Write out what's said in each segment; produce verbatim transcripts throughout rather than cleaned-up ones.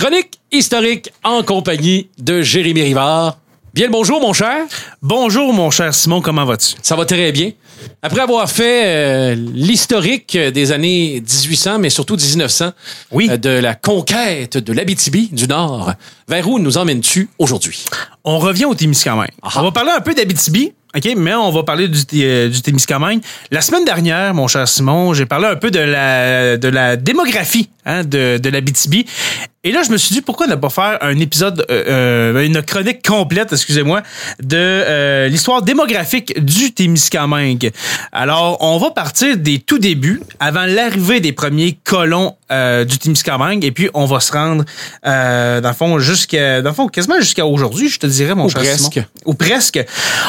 Chronique historique en compagnie de Jérémy Rivard. Bien le bonjour, mon cher. Bonjour, mon cher Simon, comment vas-tu? Ça va très bien. Après avoir fait euh, l'historique des années dix-huit cents, mais surtout dix-neuf cents, oui. euh, de la conquête de l'Abitibi du Nord, vers où nous emmènes-tu aujourd'hui? On revient au Témiscamingue. Aha. On va parler un peu d'Abitibi, OK, mais on va parler du, euh, du Témiscamingue. La semaine dernière, mon cher Simon, j'ai parlé un peu de la, de la démographie hein, de, de l'Abitibi. Et là, je me suis dit, pourquoi ne pas faire un épisode, euh, une chronique complète, excusez-moi, de euh, l'histoire démographique du Témiscamingue. Alors, on va partir des tout débuts, avant l'arrivée des premiers colons euh, du Témiscamingue, et puis on va se rendre, euh, dans le fond, jusqu'à, dans le fond, quasiment jusqu'à aujourd'hui, je te dirais, mon Ou cher presque. Simon. Ou presque.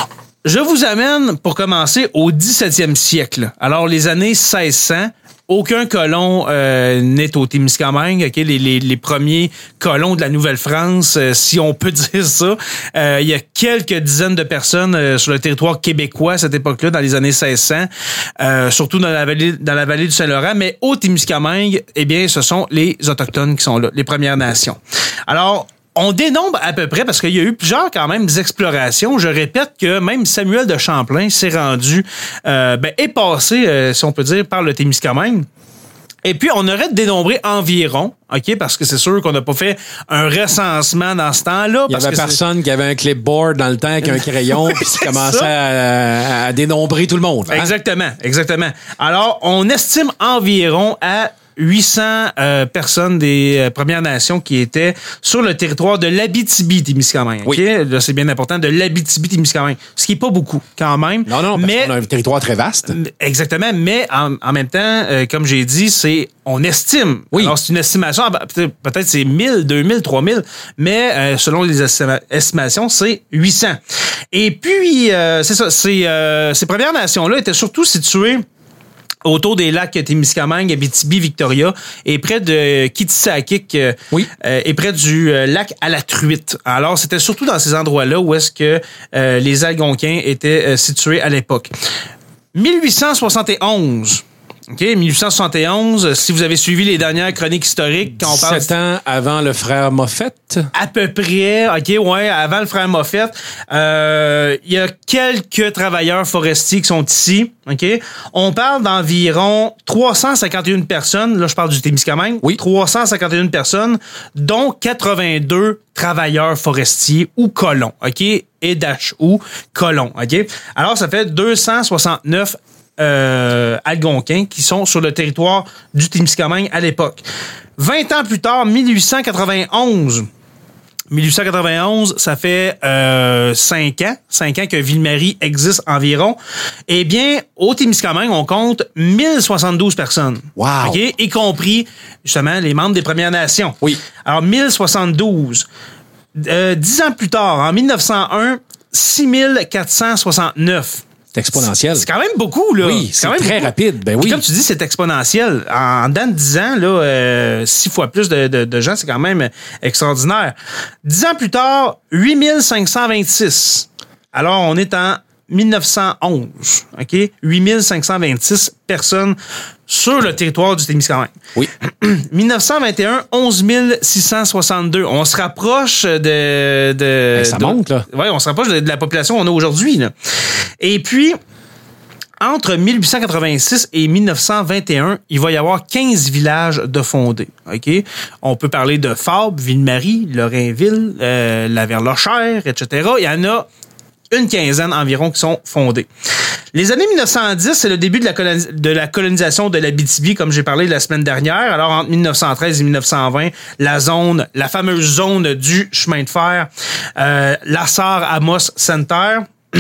Je vous amène, pour commencer, au dix-septième siècle. Alors, les années seize cents, aucun colon euh, n'est au Témiscamingue. Okay? Les, les, les premiers colons de la Nouvelle-France, euh, si on peut dire ça. Euh, il y a quelques dizaines de personnes euh, sur le territoire québécois à cette époque-là, dans les années seize cents, euh, surtout dans la vallée, dans la vallée du Saint-Laurent. Mais au Témiscamingue, eh bien, ce sont les Autochtones qui sont là, les Premières Nations. Alors, on dénombre à peu près, parce qu'il y a eu plusieurs quand même explorations. Je répète que même Samuel de Champlain s'est rendu, euh, ben, est passé, euh, si on peut dire, par le Témiscamingue. Et puis, on aurait dénombré environ, OK, parce que c'est sûr qu'on n'a pas fait un recensement dans ce temps-là. Il y parce avait que personne c'est... qui avait un clipboard dans le temps avec un crayon oui, puis qui commençait à, à dénombrer tout le monde. Hein? Exactement, exactement. Alors, on estime environ à huit cents euh, personnes des euh, Premières Nations qui étaient sur le territoire de l'Abitibi-Témiscamingue. Oui. Okay? Là, c'est bien important, de l'Abitibi-Témiscamingue. Ce qui est pas beaucoup, quand même. Non, non, parce mais qu'on a un territoire très vaste. Exactement, mais en, en même temps, euh, comme j'ai dit, c'est on estime. Oui. Alors, c'est une estimation, peut-être, peut-être c'est mille, deux mille, trois mille, mais euh, selon les estima- estimations, c'est huit cents. Et puis, euh, c'est ça, ces, euh, ces Premières Nations-là étaient surtout situées autour des lacs Témiscamingue, Abitibi, Victoria, et près de Kitsakik, euh, oui. euh, et près du euh, lac à la Truite. Alors, c'était surtout dans ces endroits-là où est-ce que euh, les Algonquins étaient euh, situés à l'époque. mille huit cent soixante et onze. OK, mille huit cent soixante et onze, si vous avez suivi les dernières chroniques historiques, quand on parle... Sept ans avant le frère Moffett. À peu près, OK, ouais, avant le frère Moffett. Euh, il y a quelques travailleurs forestiers qui sont ici, OK? On parle d'environ trois cent cinquante et une personnes, là je parle du Témiscamingue, oui. trois cent cinquante et une personnes, dont quatre-vingt-deux travailleurs forestiers ou colons, OK? Et dash ou colons, OK? Alors, ça fait deux cent soixante-neuf Euh, Algonquins qui sont sur le territoire du Témiscamingue à l'époque. vingt ans plus tard, mille huit cent quatre-vingt-onze. mille huit cent quatre-vingt-onze, ça fait euh, cinq ans. cinq ans que Ville-Marie existe environ. Eh bien, au Témiscamingue, on compte mille soixante-douze personnes. Wow! Okay? Y compris, justement, les membres des Premières Nations. Oui. Alors, mille soixante-douze. Euh, dix ans plus tard, en mille neuf cent un, six mille quatre cent soixante-neuf. C'est exponentiel. C'est quand même beaucoup, là. Oui, c'est, quand même très beaucoup. rapide. Ben oui. Puis comme tu dis, c'est exponentiel. En dedans de dix ans, là, euh, six fois plus de, de, de gens, c'est quand même extraordinaire. Dix ans plus tard, huit mille cinq cent vingt-six. Alors, on est en mille neuf cent onze. OK? huit mille cinq cent vingt-six personnes sur le territoire du Témiscamingue. Oui. mille neuf cent vingt et un, onze mille six cent soixante-deux. On se rapproche de... de ben, ça de, monte, là. Oui, on se rapproche de, de la population qu'on a aujourd'hui, là. Et puis, entre mille huit cent quatre-vingt-six et mille neuf cent vingt et un, il va y avoir quinze villages de fondés. OK? On peut parler de Fabre, Ville-Marie, Lorrainville, euh, la Verlochère, et cetera. Il y en a une quinzaine environ qui sont fondés. Les années mille neuf cent dix, c'est le début de la, colonis- de la colonisation de l'Abitibi, comme j'ai parlé la semaine dernière. Alors, entre mille neuf cent treize et mille neuf cent vingt, la zone, la fameuse zone du chemin de fer, euh, Lassar-Amos Center,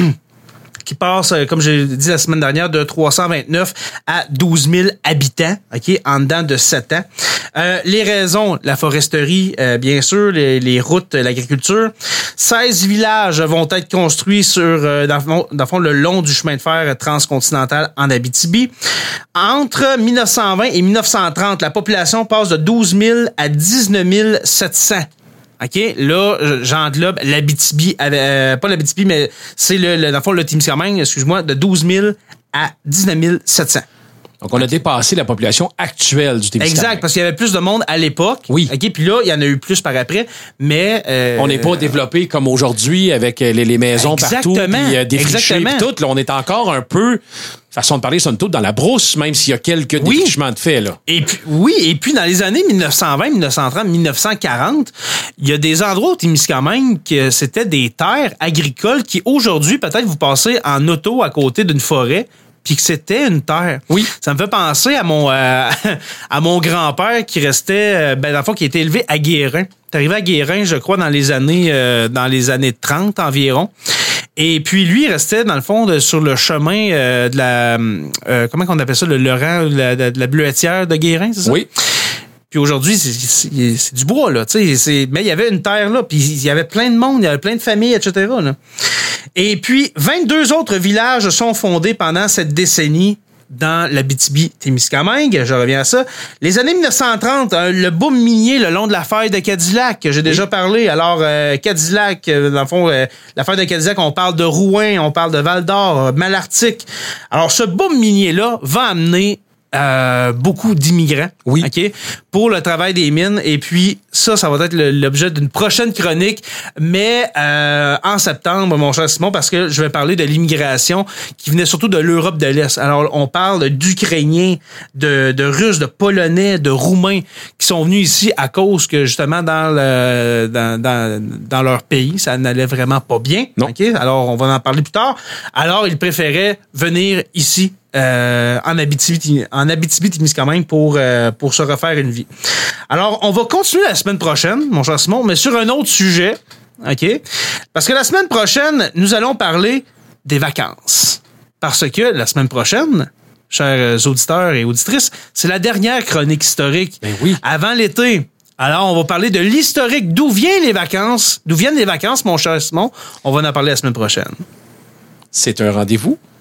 qui passe, comme j'ai dit la semaine dernière, de trois cent vingt-neuf à douze mille habitants, OK, en dedans de sept ans. Euh, les raisons, la foresterie, euh, bien sûr, les, les routes, l'agriculture. seize villages vont être construits sur, euh, dans, dans le fond, le long du chemin de fer transcontinental en Abitibi. Entre mille neuf cent vingt et mille neuf cent trente, la population passe de douze mille à dix-neuf mille sept cents. OK? Là, j'englobe l'Abitibi, euh, pas l'Abitibi, mais c'est le, le, dans le fond, le Témiscamingue, excuse-moi, de douze mille à dix-neuf mille sept cents. Donc, on a dépassé la population actuelle du Témiscamingue. Exact, parce qu'il y avait plus de monde à l'époque. Oui. OK, puis là, il y en a eu plus par après, mais... Euh, on n'est pas développé comme aujourd'hui avec les, les maisons exactement, partout, puis euh, défrichées, puis tout. Là, on est encore un peu, façon de parler, somme toute, dans la brousse, même s'il y a quelques oui. défrichements de fait. Là. Et puis, oui, et puis dans les années dix-neuf cent vingt, dix-neuf cent trente, dix-neuf cent quarante, il y a des endroits au Témiscamingue que c'était des terres agricoles qui, aujourd'hui, peut-être vous passez en auto à côté d'une forêt, puis que c'était une terre. Oui. Ça me fait penser à mon euh, à mon grand-père qui restait, ben dans le fond, qui était élevé à Guérin. T'es arrivé à Guérin, je crois, dans les années euh, dans les années trente environ. Et puis lui, il restait, dans le fond, de, sur le chemin euh, de la... Euh, comment on appelle ça? Le, le rang de la, de la bleuetière de Guérin, c'est ça? Oui. Puis aujourd'hui, c'est, c'est, c'est du bois, là. Tu sais, c'est, mais il y avait une terre là, puis il y avait plein de monde, il y avait plein de familles, et cetera. Là. Et puis, vingt-deux autres villages sont fondés pendant cette décennie dans l'Abitibi-Témiscamingue. Je reviens à ça. Les années dix-neuf cent trente, hein, le boom minier le long de la faille de Cadillac, que j'ai oui. déjà parlé. Alors, euh, Cadillac, euh, dans le fond, euh, la faille de Cadillac, on parle de Rouyn, on parle de Val-d'Or, euh, Malartic. Alors, ce boom minier-là va amener Euh, beaucoup d'immigrants, oui. ok, pour le travail des mines. Et puis ça, ça va être le, l'objet d'une prochaine chronique, mais euh, en septembre, mon cher Simon, parce que je vais parler de l'immigration qui venait surtout de l'Europe de l'Est. Alors, on parle d'Ukrainiens, de, de Russes, de Polonais, de Roumains qui sont venus ici à cause que justement dans le dans dans, dans leur pays, ça n'allait vraiment pas bien. Non. Ok, alors on va en parler plus tard. Alors, ils préféraient venir ici. Euh, en Abitibi, en Abitibi-Témiscamingue pour euh, pour se refaire une vie. Alors, on va continuer la semaine prochaine, mon cher Simon, mais sur un autre sujet, ok? Parce que la semaine prochaine, nous allons parler des vacances. Parce que la semaine prochaine, chers auditeurs et auditrices, c'est la dernière chronique historique ben oui. avant l'été. Alors, on va parler de l'historique, d'où viennent les vacances, d'où viennent les vacances, mon cher Simon. On va en parler la semaine prochaine. C'est un rendez-vous